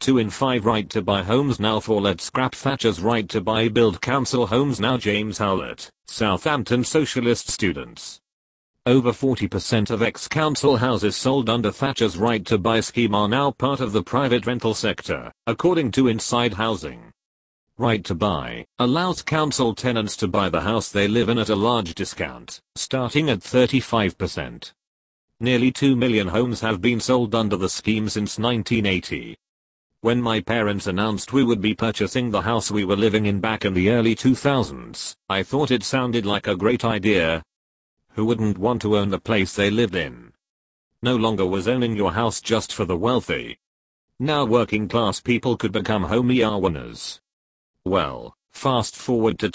2 in 5 right to buy homes now for let's scrap Thatcher's right to buy build council homes now. James Howlett, Southampton Socialist Students. Over 40% of ex-council houses sold under Thatcher's right to buy scheme are now part of the private rental sector, according to Inside Housing. Right to buy allows council tenants to buy the house they live in at a large discount, starting at 35%. Nearly 2 million homes have been sold under the scheme since 1980. When my parents announced we would be purchasing the house we were living in back in the early 2000s, I thought it sounded like a great idea. Who wouldn't want to own the place they lived in? No longer was owning your house just for the wealthy. Now working class people could become home owners. Well, fast forward to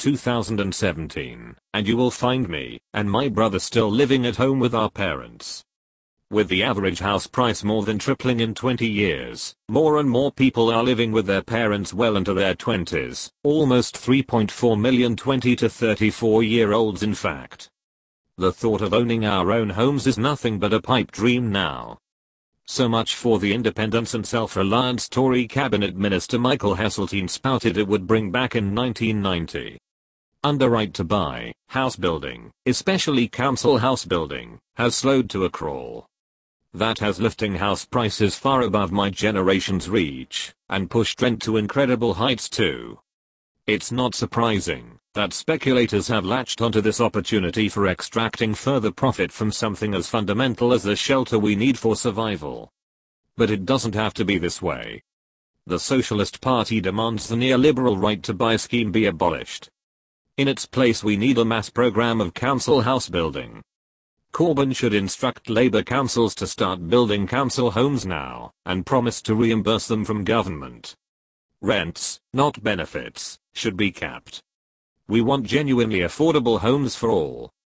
2017, and you will find me and my brother still living at home with our parents. With the average house price more than tripling in 20 years, more and more people are living with their parents well into their 20s, almost 3.4 million 20 to 34-year-olds in fact. The thought of owning our own homes is nothing but a pipe dream now. So much for the independence and self-reliance Tory Cabinet Minister Michael Heseltine spouted it would bring back in 1990. Under right to buy, house building, especially council house building, has slowed to a crawl. That has lifting house prices far above my generation's reach, and pushed rent to incredible heights too. It's not surprising that speculators have latched onto this opportunity for extracting further profit from something as fundamental as the shelter we need for survival. But it doesn't have to be this way. The Socialist Party demands the neoliberal right to buy scheme be abolished. In its place we need a mass program of council house building. Corbyn should instruct Labour councils to start building council homes now, and promise to reimburse them from government. Rents, not benefits, should be capped. We want genuinely affordable homes for all,